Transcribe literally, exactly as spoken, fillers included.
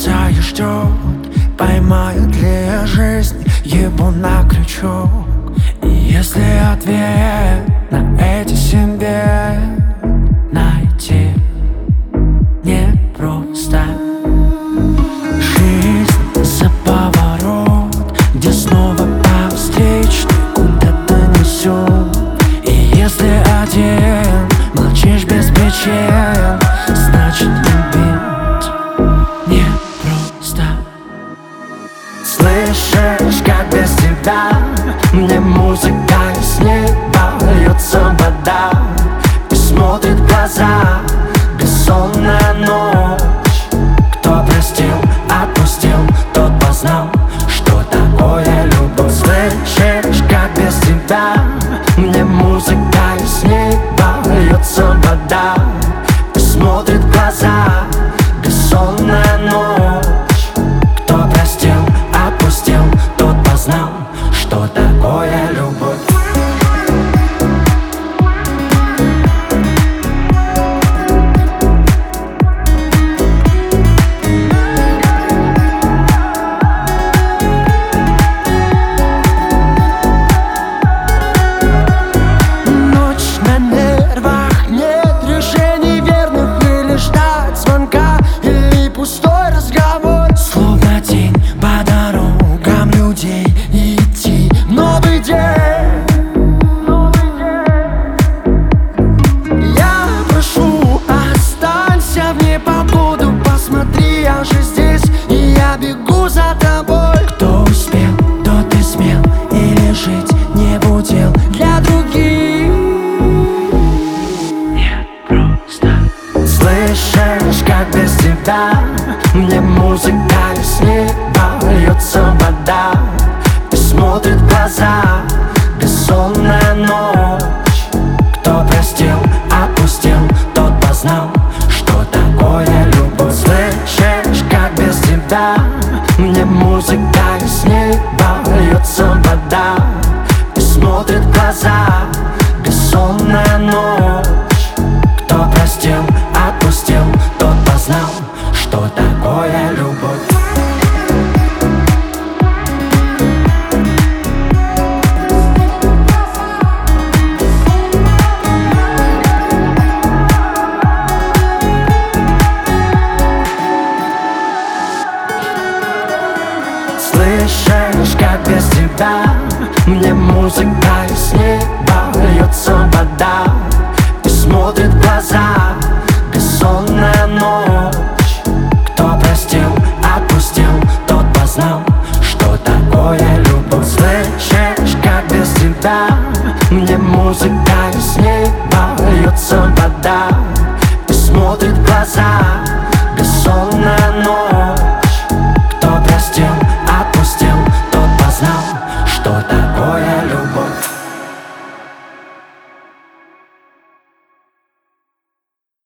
сердца и ждет, поймает ли жизнь его на крючок. И если ответ на эти семь бед найти непросто, жизнь за поворот, где снова по встречной куда-то несет. И если один молчишь без причин, значит любить непросто. Слышишь, как без тебя мне музыка из неба льется вода и смотрит в глаза бессонная ночь. Кто простил, отпустил, тот познал, что такое любовь. Слышишь, как без тебя мне музыка из неба льется вода и смотрит в глаза бессонная ночь. Кто простил, отпустил, тот познал, что такое любовь. Бегу за тобой. Кто успел, тот и смел, или жить не будил для других. Нет, просто. Слышишь, как без тебя мне музыка из неба льется вода и смотрит в глаза бессонная ночь. Кто простил, отпустил, тот познал, что такое любовь. Слышишь, как без тебя мне музыка из неба льется вода и смотрит в глаза бессонная ночь. Кто простил, отпустил, тот познал, что такое любовь. Слышишь, как без тебя мне музыка